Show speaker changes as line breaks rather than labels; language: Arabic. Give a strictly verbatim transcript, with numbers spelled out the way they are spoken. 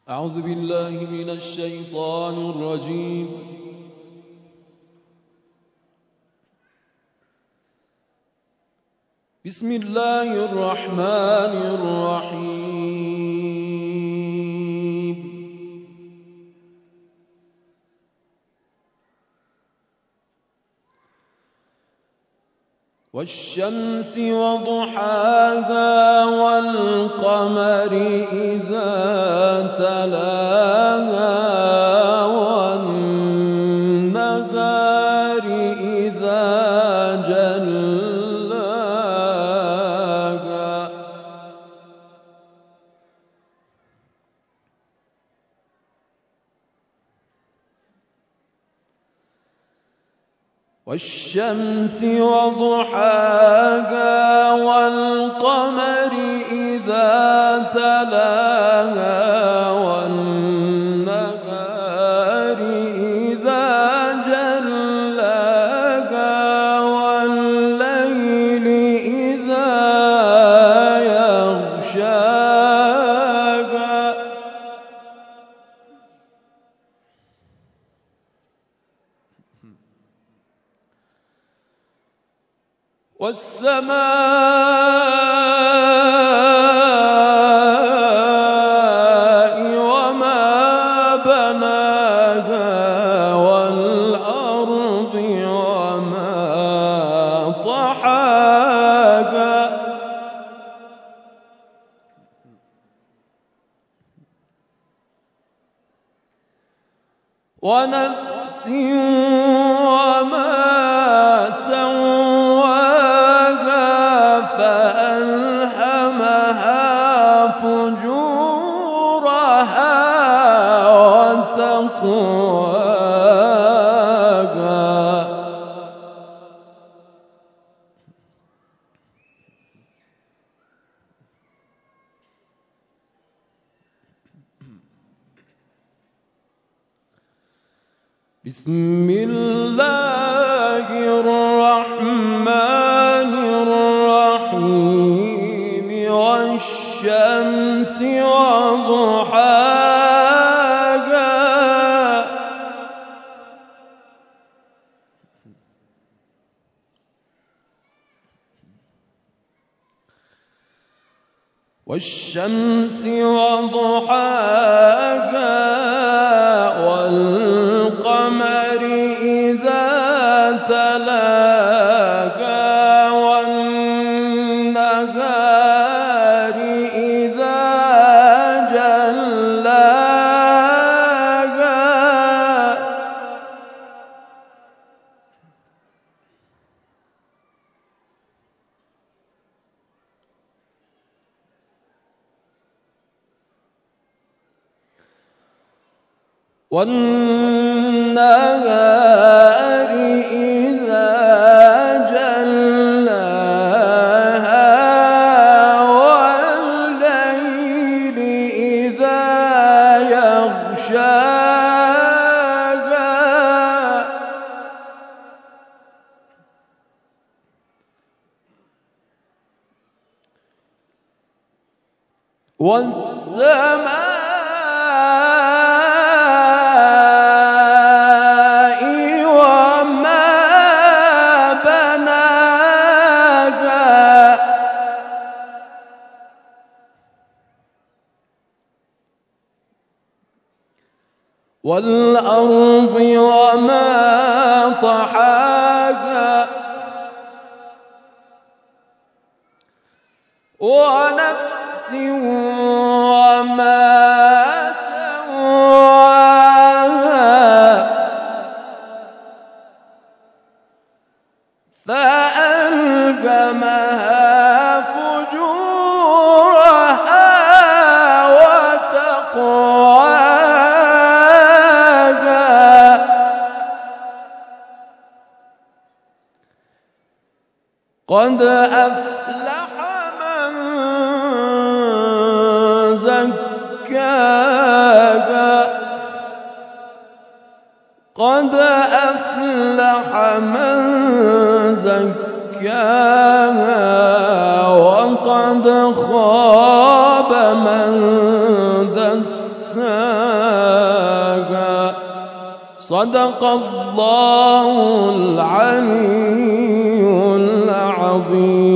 أعوذ بالله من الشيطان الرجيم. بسم الله الرحمن الرحيم. والشمس وضحاها والقمر إذا تلاها والنهار إذا جلاها والشمس وضحاها والقمر إذا تلاها والنهار إذا جلاها والليل إذا يغشاها والسماء وما بناها والأرض وما طحاها ونفس وما سواها فألهمها فجورها وتقواها بسم الله الرحمن الرحيم. والشمس وضحاها والشمس وضحاها والقمر إذا تلاها والنهار إذا جلاها والنهار إذا جلاها والليل إذا يغشاها والسماء والأرض وما طحاها ونفس وما سواها فألهمها فجورها وتقواها قد أفلح من زكاها قد أفلح من زكاها وقد خاب من دساها يصلاها صدق الله العلي العظيم.